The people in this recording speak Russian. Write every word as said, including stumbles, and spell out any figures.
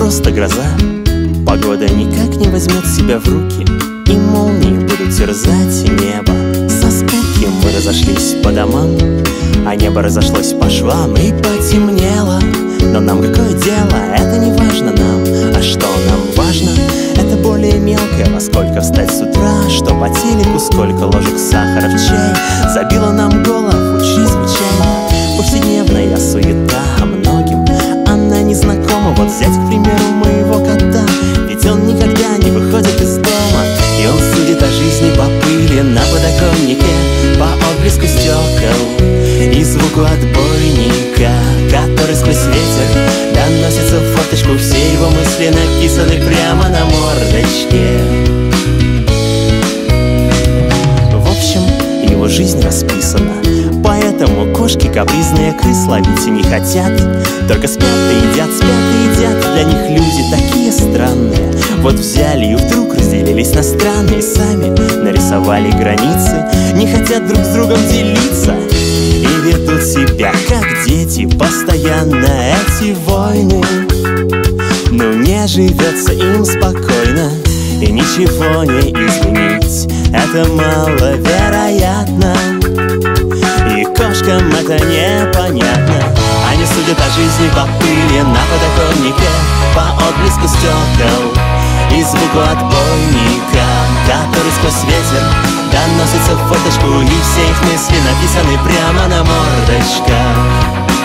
просто гроза. Погода никак не возьмет себя в руки, и молнии будут терзать небо. Со скуки мы разошлись по домам, а небо разошлось по швам и потемнело. Но нам какое дело, это не важно нам. А что нам важно, это более мелкое. Во сколько встать с утра, что по телеку, сколько ложек сахара в чай. Забила нам голову чрезвычайно повседневная суета. А многим она незнакома. Вот взять, к примеру, моего кота. Ведь он никогда не выходит из дома, и он судит о жизни по пыли на подоконнике, по отблеску стекол и звуку отбойника, который сквозь ветер доносится в форточку. Все его мысли написаны прямо на мордочке. В общем, его жизнь расписана, поэтому кошки капризные крыс ловить и не хотят. Только спят и едят, спят и едят. Для них люди такие странные. Вот взяли и вдруг разделились на страны, и сами нарисовали границы. Не хотят друг с другом делиться и ведут себя как дети. Постоянно эти войны, но не живется им спокойно, и ничего не изменить это маловероятно. И кошкам это непонятно. Они судят о жизни по пыли на подоконнике, по отблеску стекол и звуку отбойника, который сквозь ветер доносится в форточку. И все их мысли написаны прямо на мордочках.